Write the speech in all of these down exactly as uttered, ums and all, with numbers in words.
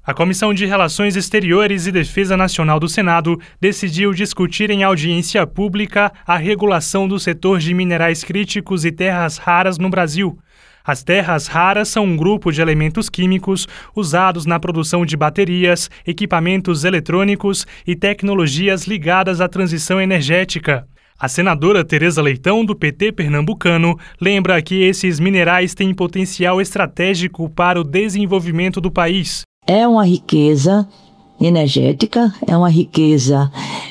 A Comissão de Relações Exteriores e Defesa Nacional do Senado decidiu discutir em audiência pública a regulação do setor de minerais críticos e terras raras no Brasil. As terras raras são um grupo de elementos químicos usados na produção de baterias, equipamentos eletrônicos e tecnologias ligadas à transição energética. A senadora Tereza Leitão, do P T pernambucano, lembra que esses minerais têm potencial estratégico para o desenvolvimento do país. É uma riqueza energética, é uma riqueza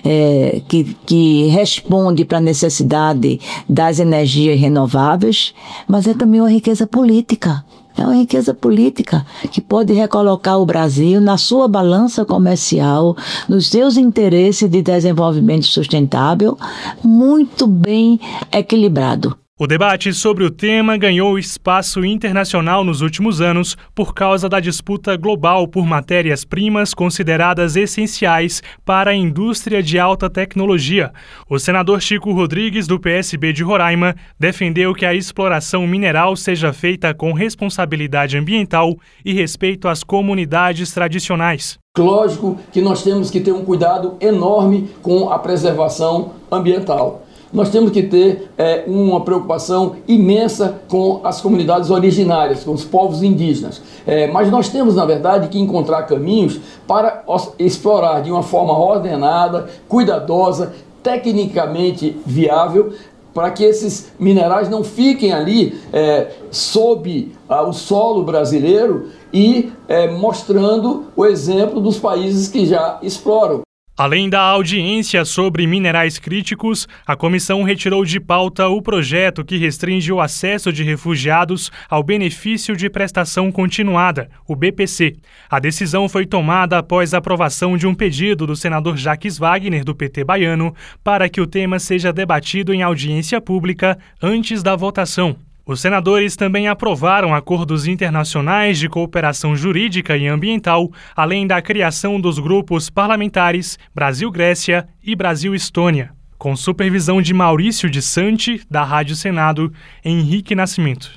é, que, que responde para a necessidade das energias renováveis, mas é também uma riqueza política. É uma riqueza política que pode recolocar o Brasil na sua balança comercial, nos seus interesses de desenvolvimento sustentável, muito bem equilibrado. O debate sobre o tema ganhou espaço internacional nos últimos anos por causa da disputa global por matérias-primas consideradas essenciais para a indústria de alta tecnologia. O senador Chico Rodrigues, do P S B de Roraima, defendeu que a exploração mineral seja feita com responsabilidade ambiental e respeito às comunidades tradicionais. Lógico que nós temos que ter um cuidado enorme com a preservação ambiental. Nós temos que ter é, uma preocupação imensa com as comunidades originárias, com os povos indígenas. É, mas nós temos, na verdade, que encontrar caminhos para explorar de uma forma ordenada, cuidadosa, tecnicamente viável, para que esses minerais não fiquem ali é, sob ah, o solo brasileiro e é, mostrando o exemplo dos países que já exploram. Além da audiência sobre minerais críticos, a comissão retirou de pauta o projeto que restringe o acesso de refugiados ao benefício de prestação continuada, o B P C. A decisão foi tomada após a aprovação de um pedido do senador Jacques Wagner, do P T baiano, para que o tema seja debatido em audiência pública antes da votação. Os senadores também aprovaram acordos internacionais de cooperação jurídica e ambiental, além da criação dos grupos parlamentares Brasil-Grécia e Brasil-Estônia. Com supervisão de Maurício de Santi, da Rádio Senado, Henrique Nascimento.